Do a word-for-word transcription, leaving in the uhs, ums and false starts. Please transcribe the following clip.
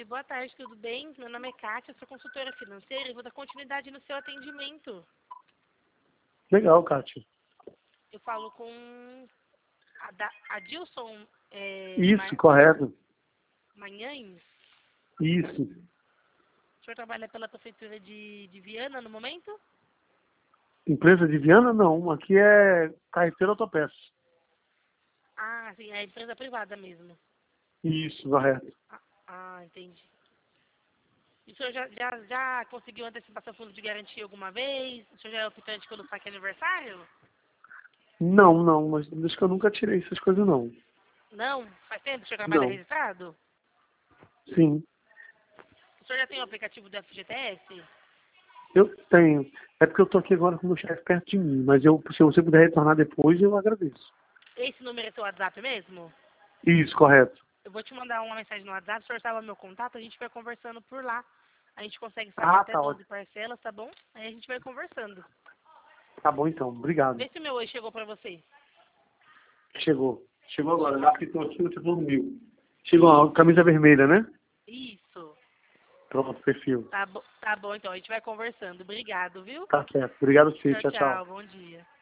Oi, boa tarde, tudo bem? Meu nome é Kátia, sou consultora financeira e vou dar continuidade no seu atendimento. Legal, Kátia. Eu falo com a, da, a Dilson é, Isso, Ma- correto. Manhães. Isso. O senhor trabalha pela prefeitura de, de Viana no momento? Empresa de Viana, não. Aqui é Carreteiro Autopeças. Ah, sim, é empresa privada mesmo. Isso, correto. Ah, ah, entendi. E o senhor já, já, já conseguiu antecipação fundo de garantia alguma vez? O senhor já é optante pelo saque aniversário? Não, não, mas acho que eu nunca tirei essas coisas, não. Não? Faz tempo que o senhor trabalha Não. registrado? Sim, O senhor já tem o aplicativo do F G T S? eu tenho. É porque eu tô aqui agora com o meu chefe perto de mim, mas eu, se você puder retornar depois, eu agradeço. Esse número é seu WhatsApp mesmo? Isso, correto. Eu vou te mandar uma mensagem no WhatsApp, o senhor salva meu contato, a gente vai conversando por lá. A gente consegue sacar Ah, até tá doze ótimo. parcelas, tá bom? Aí a gente vai conversando. Tá bom então, obrigado. Vê se o meu oi chegou pra você. Chegou. Chegou agora, já que estou aqui, você falou comigo. Chegou a camisa vermelha, né? Isso. Pronto, perfil. Tá, bo tá bom, então. A gente vai conversando. Obrigado, viu? Tá certo. Obrigado a você. Tchau, Tchau, tchau. tchau. Bom dia.